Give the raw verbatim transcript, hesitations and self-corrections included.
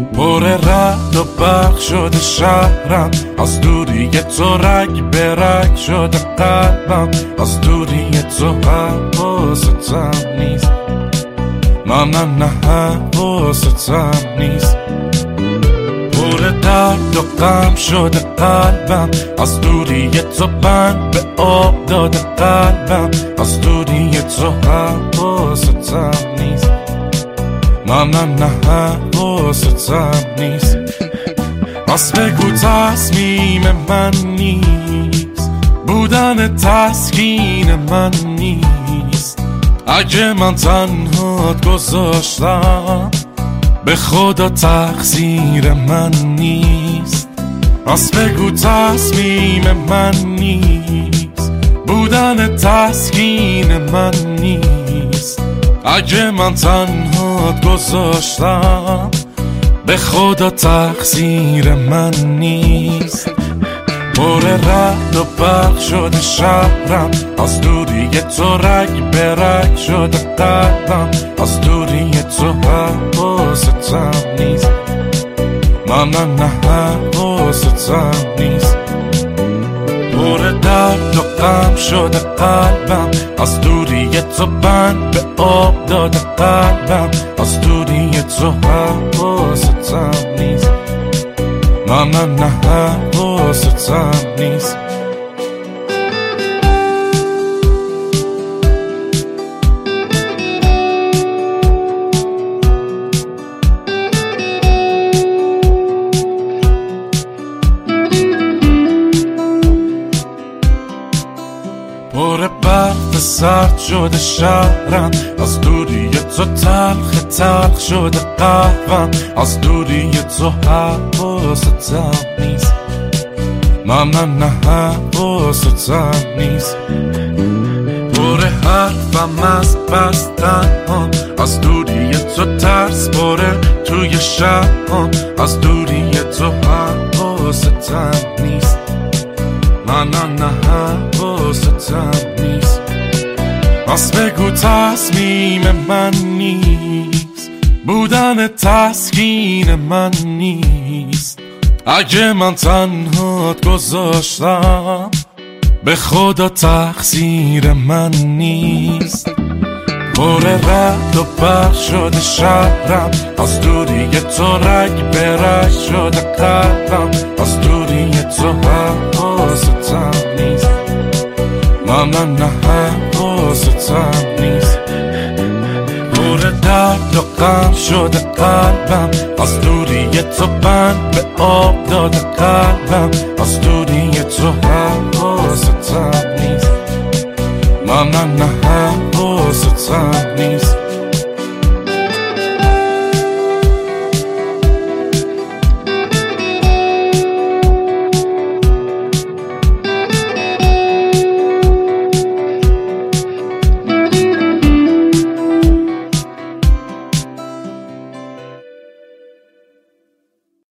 پر رد و برق شده شهرم، از دوری تو رگ به رگ شده قلبم، از دوری تو حواستم نیست، نه نه نه حواستم نیست. پر درد و غم شده قلبم، از دوری تو بند به آب داده قلبم، از دوری تو حواستم نیست، نه نه نه حواستم نیست. پس بگو تصمیم من نیست، بودن تسکین من نیست. اگه من تنهات گذاشتم، به خدا تقصیر من نیست. پس بگو تصمیم من نیست، بودن تسکین من نیست. اگه من تنهات گذاشتم، به خدا تقصیر من نیست. پر رد و برق شده شهرم، از دوری تو رگ به رگ شده قلبم، از دوری تو حواستم نیست، نه نه نه حواستم نیست. پر درد و غم شده قلبم، از دوری تو بند به آب داده قلبم، از دوری تو حواستم نیست، نه نه نه حواستم نیست. پر برف سرد شده شهرم، از دوری تو تلخ تلخ شده قهوم، از دوری تو حواستم نیست، نه نه نه حواستم نیست. پر حرفم از بستنم، از دوری تو ترس پره توی شبم، از دوری تو حواستم نیست، نه نه نه حواستم نیست. پس بگو تصمیم من نیست، بودن تسکین من نیست. اگه من تنهات گذاشتم، به خدا تقصیر من نیست. پر رد و برق شده شهرم، از دوری تو رگ به رگ شده قلبم، از دوری تو حواستم نیست، نه نه نه حواستم نیست. پر درد و غم شده قلبم، از دوری تو بند به آب داده قلبم، از دوری تو حواستم نیست، نه نه نه